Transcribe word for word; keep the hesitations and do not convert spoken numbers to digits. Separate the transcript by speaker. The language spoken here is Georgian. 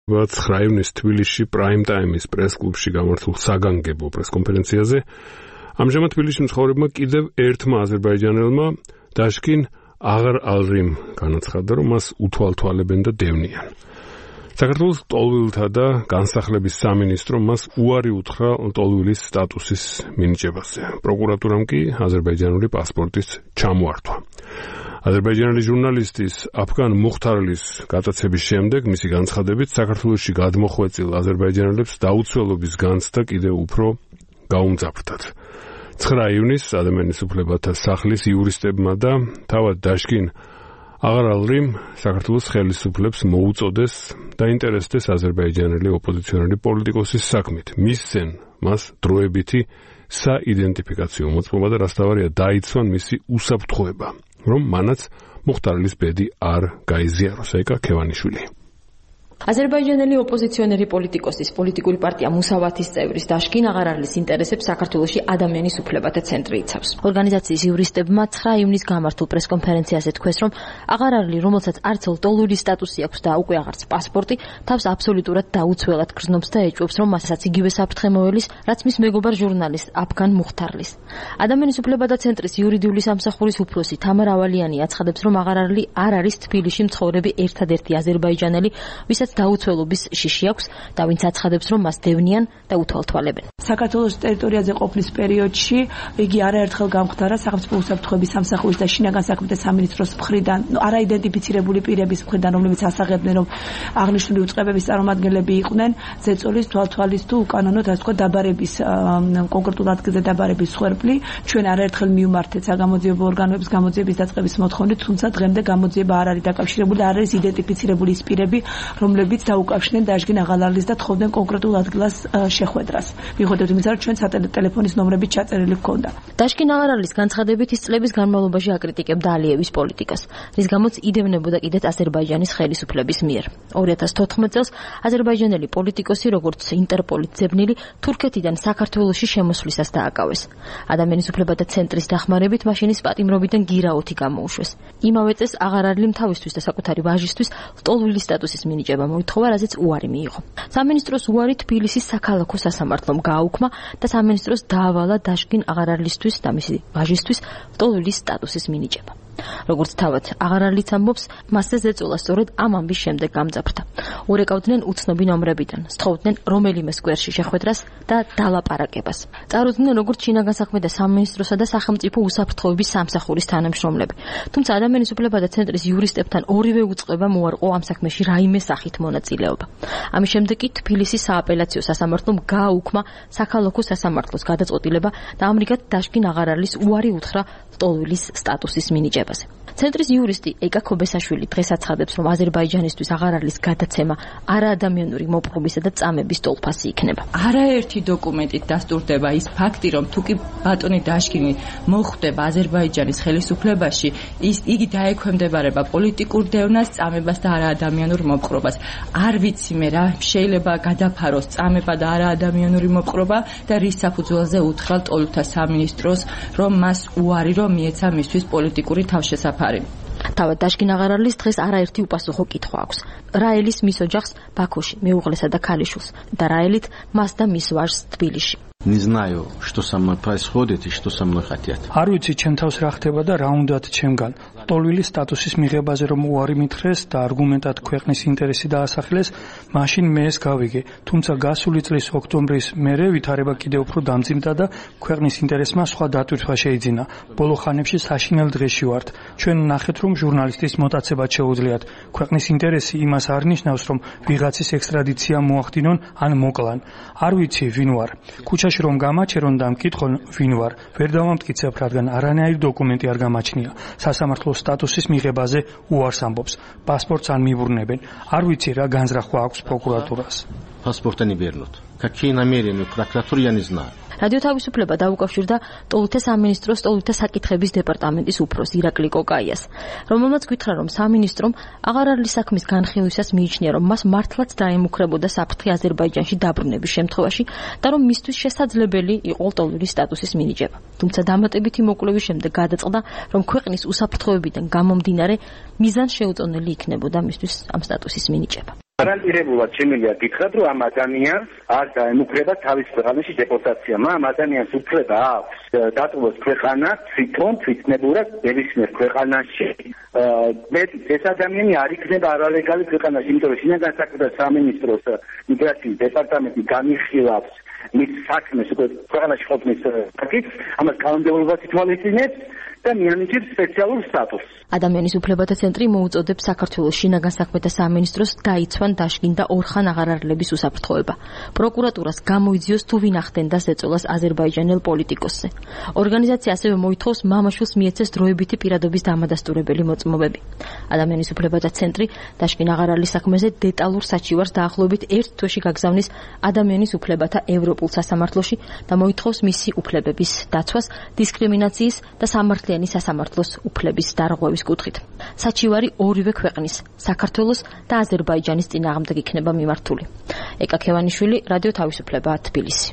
Speaker 1: ცხრა ივნის თბილისში პრაიმ ტაიმის პრეს-კლუბში გამართულ საგანგებო პრეს-კონფერენციაზე ამჟამად თბილისში მცხოვრებმა კიდევ ერთმა აზერბაიჯანელმა დაშკინ აღარ ალრიმ განაცხადა, რომ მას უთვალთვალებენ და დევნიან. საქართველოს ლტოლვილთა და განსახლების სამინისტრომ მას უარი უთხრა ლტოლვილის სტატუსის მინიჭებაზე. პროკურატურამ კი აზერბაიჯანული პასპორტის ჩამოართვა. აზერბაიჯანელი ჟურნალისტის აფგან მუხთარლის გატაცების შემდეგ მისი განცხადებით საქართველოში გადმოხვეწილ აზერბაიჯანელებს დაუცველობის განცდა კიდევ უფრო გაუმძაფრდათ. ცხრა ივნის ადამიანის უფლებათა სახლის იურისტებმა და თავად დაშკინ აღარალრიმ საქართველოს ხელისუფლებს მოუწოდეს დაინტერესდეს აზერბაიჯანელი ოპოზიციონერი პოლიტიკოსის საქმით. მისცენ მას დროებითი საიდენტიფიკაციო მოწმობა და რასთავარია დაიცვან მისი უსაფრთხოება, რომ მანაც მუხთარლის ბედი არ გაიზიაროს. ეკა ქევანიშვილი.
Speaker 2: აზერბაიჯანელი ოპოზიციონერი პოლიტიკოსის პოლიტიკური პარტია მუსავათის წევრის დაშკინ აღარალის ინტერესებს საქართველოში ადამიანის უფლებათა ცენტრი იცავს. ორგანიზაციის იურისტებმა ცხრა ივნის გამართულ პრესკონფერენციაზე თქვეს, რომ აღარალი, რომელსაც არც ლტოლვილის სტატუსი აქვს და უკვე აღარც პასპორტი, თავს აბსოლუტურად დაუცველად გრძნობს და ეჭვობს, რომ მასაც იგივე საფრთხე მოელის, რაც მის მეგობარ ჟურნალისტ აფგან მუხთარლის. ადამიანის უფლებათა ცენტრის იურიდიული სამსახურის უფროსი თამარ ავალიანი აცხადებს, რომ აღარალი არ არის თბილისში მცხოვრები ერთადერთი აზერბაიჯანელი, ვისაც დაუცველობის შიში აქვს და ვინც აცხადებს, რომ მას დევნიან და უთვალთვალებენ.
Speaker 3: საქართველოს ტერიტორიაზე ყოფნის პერიოდში იგი არაერთხელ გამხდარა სახელმწიფო უსაფრთხოების სამსახურის და შინაგან საქმეთა სამინისტროს მხრიდან არაიდენტიფიცირებული პირების მხრიდან, რომლებიც ასაღებდნენ, რომ აღნიშნული უწყებების წარმომადგენლები იყვნენ ზეწოლის, თვალთვალის თუ უკანონოდ ასე ვთქვათ დაბარების კონკრეტულ ადგილზე დაბარების მსხვერპლი. ჩვენ არაერთხელ მივმართეთ საგამოძიებო ორგანოების გამოძიების დაწყების მოთხოვნით, თუმცა დღემდე გამოძიება არ არის დაკავშირებული, არ არის იდენტიფიცირებული ის პირები, რომლებიც დაუკავშირდნენ დაშკინ აღარალის და თხოვდნენ კონკრეტულ ადგილას შეხვედრას. მიუხედავად იმისა, რომ ჩვენ სატელეფონის ნომრები ჩაწერილი ჰქონდა.
Speaker 2: დაშკინ აღარალის განცხადებით ის წლების განმავლობაში აკრიტიკებდა ალიევის პოლიტიკას, რის გამოც იდევნებოდა კიდეც აზერბაიჯანის ხელისუფლების მიერ. ორი ათას თოთხმეტ წელს აზერბაიჯანელი პოლიტიკოსი, როგორც ინტერპოლის ძებნილი, თურქეთიდან საქართველოში შემოსვლისას დააკავეს. ადამიანის უფლებათა ცენტრის დახმარებით მაშინ ის პატიმრობიდან გირაოთი გამოუშვეს. იმავე წელს აღარალიმ თავისთვის და საკუთარი ვაჟისთვის ლტოლვილის სტატუსის მინიჭება მოითხოვა, რაზეც უარი მიიღო. სამინისტროს უარი თბილისის საქალაქო სასამართლომ გააუქმა და სამინისტროს დაავალა დაშკინ აღარალისთვის და მისი ვაჟისთვის ლტოლვილის სტატუსის მინიჭება. როგორც თავად აღარალიც ამბობს, მასზე ზეწოლა სწორედ ამ ამბის შემდეგ გამძაფრდა. ურეკავდნენ უცნობი ნომრებიდან, სთხოვდნენ რომელიმე სკვერში შეხვედრას და დალაპარაკებას. წარუდგნენ როგორც შინაგან საქმეთა სამინისტროსა და სახელმწიფო უსაფრთხოების სამსახურის თანამშრომლები. თუმცა ადამიანის უფლებათა ცენტრის იურისტებთან ორივე უწყებამ უარყო ამ საქმეში რაიმე სახით მონაწილეობა. ამის შემდეგ კი თბილისის სააპელაციო სასამართლომ გააუქმა საქალაქო სასამართლოს გადაწყვეტილება და ამრიგად დაშკინ აღარალის უარი უთხრა ლტოლვილის სტატუსის მინიჭებაზე. ცენტრის იურისტი ეკა ქობესაშვილი დღეს აცხადებს, რომ აზერბაიჯანისთვის აღარალის გადაცემა არაადამიანური მოპყრობისა და წამების ტოლფასი იქნება.
Speaker 4: არაერთი დოკუმენტით დასტურდება ის ფაქტი, რომ თუ კი ბატონი დაშკინი მოხვდება აზერბაიჯანის ხელისუფლებაში, ის იგი დაექვემდებარება პოლიტიკურ დევნას, წამებას და არაადამიანურ მოპყრობას. არ ვიცი მე რა შეიძლება გადაფაროს წამება და არაადამიანური მოპყრობა და რის საფუძველზე უთხრა ლტოლვილთა სამინისტროს, რომ მას უარი რომ მიეცა მისთვის პოლიტიკური თავშესაფარი.
Speaker 2: თავად დაშკინ აღარალის დღეს არაერთი უპასუხო კითხვა აქვს. რა ელის მის ოჯახს ბაქოში, მეუღლესა და ქალიშვილს და რა ელით მას და მის ვაჟს თბილისში.
Speaker 5: Не знаю, что со мной происходит и что со мной хотят.
Speaker 6: არ ვიცი ჩემ თავს რა ხდება და რა უნდათ ჩემგან. ლტოლვილის სტატუსის მიღებაზე რომ უარი მითხრეს და არგუმენტად ქვეყნის ინტერესი დაასახელეს, მაშინ მე ეს გავიგე. თუმცა გასული წლის ოქტომბრის მერე ვითარება კიდევ უფრო დამძიმდა და ქვეყნის ინტერესმა სხვა დატვირთვა შეიძინა. ბოლო ხანებში საშინელ დღეში ვართ. ჩვენ ნახეთ რომ ჟურნალისტის მოტაცება შეუძლიათ. ქვეყნის ინტერესი იმას არ ნიშნავს რომ ვიღაცის ექსტრადიცია მოახდინონ ან მოკლან. არ ვიცი ვინ ვარ. ქუჩაში რომ გამაჩერონ და მკითხონ ვინ ვარ, ვერ დავამტკიცებ, რადგან არანაირი დოკუმენტი არ გამაჩნია. სასამართლოს სტატუსის მიღებაზე უარს ამბობს. პასპორტს არ მიბრუნებენ. არ ვიცი რა განზრახვა აქვს პროკურატურას.
Speaker 5: Паспорта не вернут. Какие намерения у прокуратуры, я не знаю.
Speaker 2: რადიო თავისუფლება დაუკავშირდა ლტოლვილთა სამინისტროს ლტოლვილთა საკითხების დეპარტამენტის უფროს ირაკლი კოკაიას, რომელმაც გითხრა, რომ სამინისტრომ აღარალის საქმის განხილვისას მიიჩნია, რომ მას მართლაც დაემუქრებოდა საფრთხე აზერბაიჯანში დაბრუნების შემთხვევაში და რომ მისთვის შესაძლებელი იყო ლტოლვილის სტატუსის მინიჭება. თუმცა დამატებითი მოკვლევის შემდეგ გადაწყდა, რომ ქვეყნის უსაფრთხოებიდან გამომდინარე მიზანშეუწონელი იქნებოდა მისთვის ამ სტატუსის მინიჭება.
Speaker 7: გარანტირებულად შემიძლია გითხრათ, რომ ამ ადამიანს არ დაემუქრება თავის ქვეყანაში დეპორტაცია. ამ ადამიანს უფლება აქვს დატოვოს ქვეყანა თვითონ თვითნებურად ნებისმიერ ქვეყანაში. მეტიც ეს ადამიანი არ იქნება არალეგალი ქვეყანაში, იმიტომ რომ შინაგან საქმეთა სამინისტროს მიგრაციის დეპარტამენტი განიხილავს მის საქმეს უკვე ქვეყანაში ყოფნის ფაქტს, ამას კანონმდებლობა ითვალისწინებს და მიანიჭებს სპეციალურ სტატუსს.
Speaker 2: ადამიანის უფლებათა ცენტრი მოუწოდებს საქართველოს შინაგან საქმეთა სამინისტროს დაიცვან დაშკინდა ორხან აღარარლების უსაფრთხოება. პროკურატურას გამოიძიოს თუ ვინ ახდენდა ზეწოლას აზერბაიჯანელ პოლიტიკოსზე. ორგანიზაცია ასევე მოითხოვს მამაშვილს მიეცეს დროებითი პირადობის დამადასტურებელი მოწმობები. ადამიანის უფლებათა ცენტრი დაშკინ აღარარლის საქმეზე დეტალურ საჩივარს დაახლოებით ერთ თვეში გაგზავნის ადამიანის უფლებათა ევროპულ სასამართლოში და მოითხოვს მისი უფლებების დაცვას, დისკრიმინაციის და სამართლიანი სასამართლოს უფლების დარღვევის კუთხით. საჩივარი ორივე ქვეყნის, საქართველოს და აზერბაიჯანის წინააღმდეგ იქნება მიმართული. ეკა ქევანიშვილი, რადიო თავისუფლება, თბილისი.